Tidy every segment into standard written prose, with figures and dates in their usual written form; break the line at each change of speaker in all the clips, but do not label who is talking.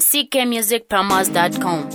ckmusicpromos.com.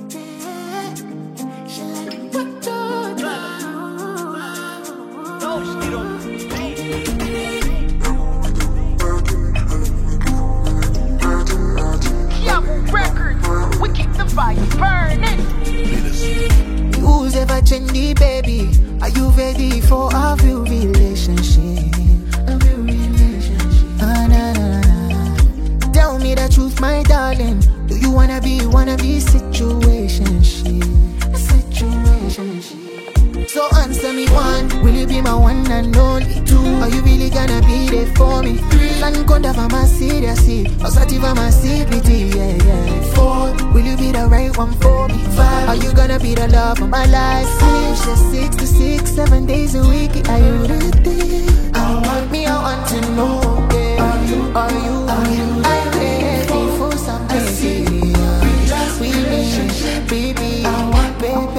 We keep the fire burning.
Who's ever trendy, baby? Are you ready for a real relationship? A real relationship. Nah, nah, nah. Tell me the truth, my darling. Do you wanna be situationship? Situationship. So answer me one, will you be my one and only? Two, are you really gonna be there for me? Three, land conda for my seriously, Osativa my CPT, yeah, yeah. Four, will you be the right one for me? Five, are you gonna be the love of my life? Six, 6 to 6, 7 days a week, are you ready? I want to know, yeah. Are you ready for something serious? We need, baby, baby.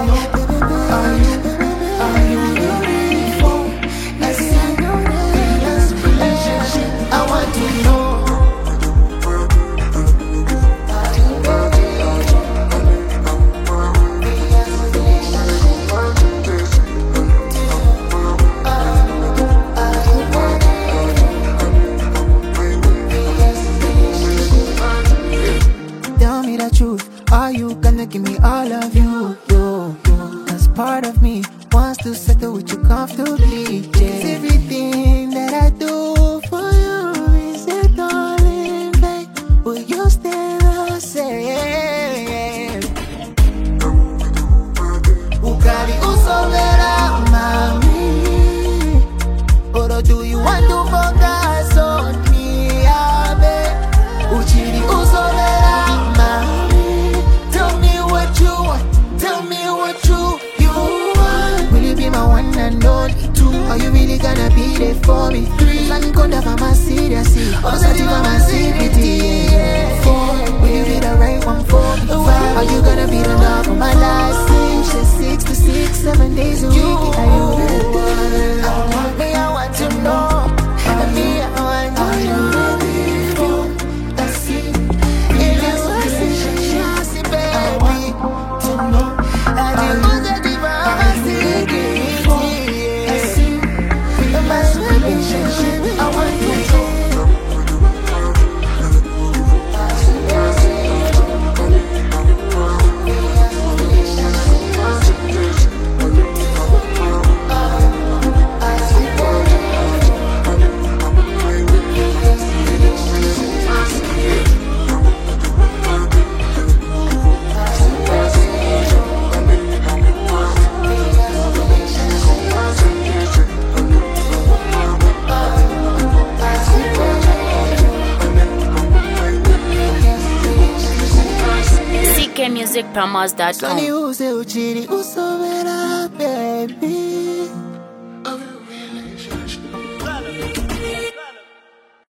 Are you gonna give me all of you? Cause part of me wants to settle with you comfortably, yeah. Everything that I do for you is it all in vain? Will you still the same? Ukali usovera mami, or do you want to focus on me, abe? Uchiri usovera mami. Tell me what you want. Will you be my one and only? Two, are you really gonna be there for me? Three, land conda for my seriously, Osativa my CPT, yeah. Four, will you be the right one for me? Five, are you gonna be the love of my life? Six to 6, 7 days a week, are you ready? I want to know. Me, I want to know.
ckmusicpromos.com.